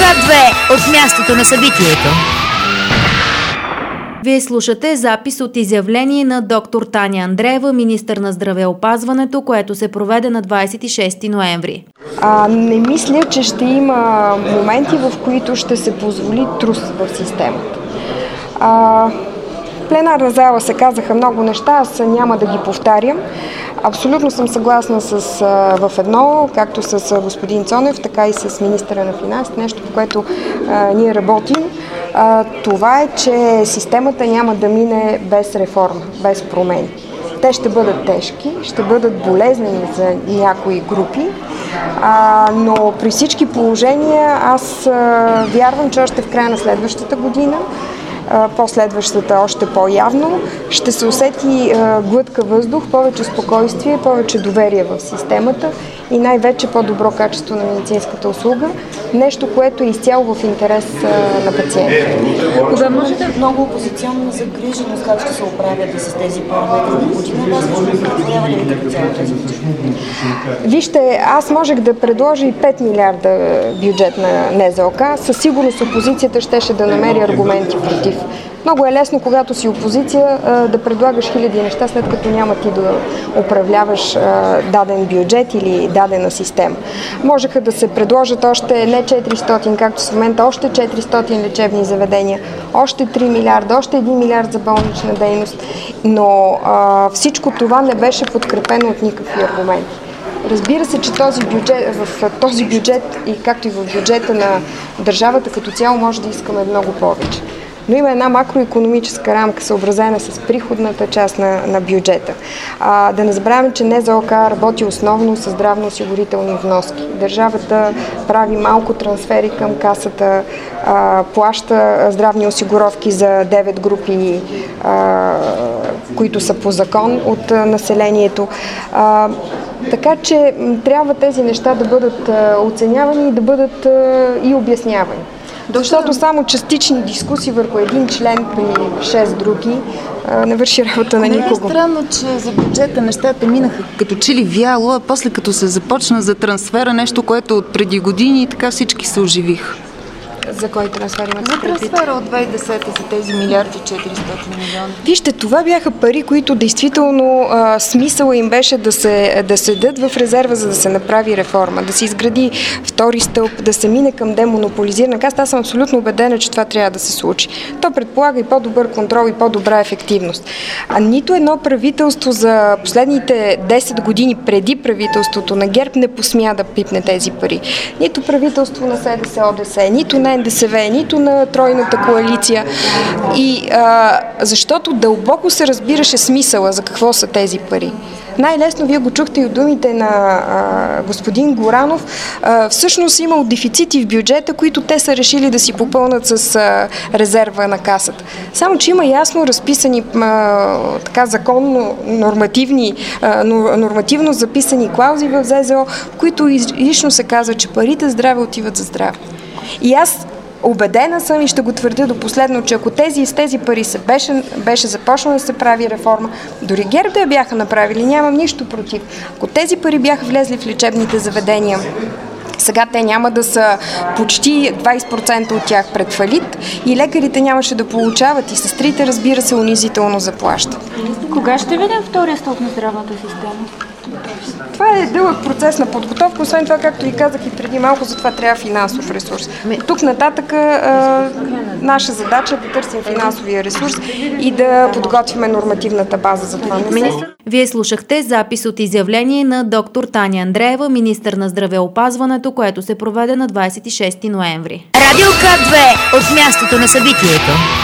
К2 от мястото на събитието. Вие слушате запис от изявление на доктор Таня Андреева, министър на здравеопазването, което се проведе на 26 ноември. Не мисля, че ще има моменти, в които ще се позволи трус в системата. В пленарна зала се казаха много неща, аз няма да ги повтарям. Абсолютно съм съгласна в едно, както с господин Цонев, така и с министъра на финансите, нещо, по което ние работим. Това е, че системата няма да мине без реформа, без промени. Те ще бъдат тежки, ще бъдат болезнени за някои групи, но при всички положения аз вярвам, че още в края на следващата година, последващата още по-явно, ще се усети глътка въздух, повече спокойствие, повече доверие в системата и най-вече по-добро качество на медицинската услуга, нещо, което е изцяло в интерес на пациентите. Кога може да е много опозиционна загриженост, как ще се оправят с тези параметри на година, възможно да предполява ли ви като цяло тези бюджет? Вижте, аз можех да предложа и 5 милиарда бюджет на НЗОК. Със сигурност опозицията щеше да намери аргументи против. Много е лесно, когато си опозиция, да предлагаш хиляди неща, след като няма ти да управляваш даден бюджет или дадена система. Можеха да се предложат още не 400, както в момента, още 400 лечебни заведения, още 3 милиарда, още 1 милиард за болнична дейност, но всичко това не беше подкрепено от никакви аргументи. Разбира се, че в този бюджет и както и в бюджета на държавата като цяло може да искаме много повече. Но има една макроекономическа рамка, съобразена с приходната част на бюджета. Да не забравяме, че НЗОК работи основно с здравноосигурителни вноски. Държавата прави малко трансфери към касата, плаща здравни осигуровки за 9 групи, които са по закон от населението. Така че трябва тези неща да бъдат оценявани и да бъдат и обяснявани. Защото само частични дискусии върху един член при 6 други не върши работа на никого. Не е странно, че за бюджета нещата минаха като че ли вяло, а после като се започна за трансфера, нещо, което от преди години и така всички се оживиха. За кой трансфер имате? За трансфера от 2010 за тези милиарди 400 милиона. Вижте, това бяха пари, които действително смисъла им беше да седат в резерва, за да се направи реформа, да се изгради втори стълб, да се мине към демонополизирана каса. Аз съм абсолютно убедена, че това трябва да се случи. То предполага и по-добър контрол и по-добра ефективност. Нито едно правителство за последните 10 години преди правителството на ГЕРБ не посмя да пипне тези пари. Нито правителство на СДС, ОДС, нито на НДСВ, нито на тройната коалиция. И защото дълбоко се разбираше смисъла за какво са тези пари. Най-лесно вие го чухте и от думите на господин Горанов. Всъщност имал дефицити в бюджета, които те са решили да си попълнат с резерва на касата. Само че има ясно разписани законно нормативно записани клаузи в ЗЗО, в които лично се казва, че парите здраве отиват за здраве. И аз убедена съм и ще го твърдя до последно, че ако с тези пари беше започнала да се прави реформа, дори ГЕРБ да я бяха направили, нямам нищо против. Ако тези пари бяха влезли в лечебните заведения, сега те няма да са почти 20% от тях пред фалит и лекарите нямаше да получават и сестрите, разбира се, унизително заплащат. Кога ще видим втория стълб на здравната система? Това е дълъг процес на подготовка, освен това, както ви казах и преди малко, за това трябва финансов ресурс. Тук нататък наша задача е да търсим финансовия ресурс и да подготвим нормативната база за това. Вие слушахте запис от изявление на доктор Таня Андреева, министър на здравеопазването, което се проведе на 26 ноември. Радио К2 от мястото на събитието.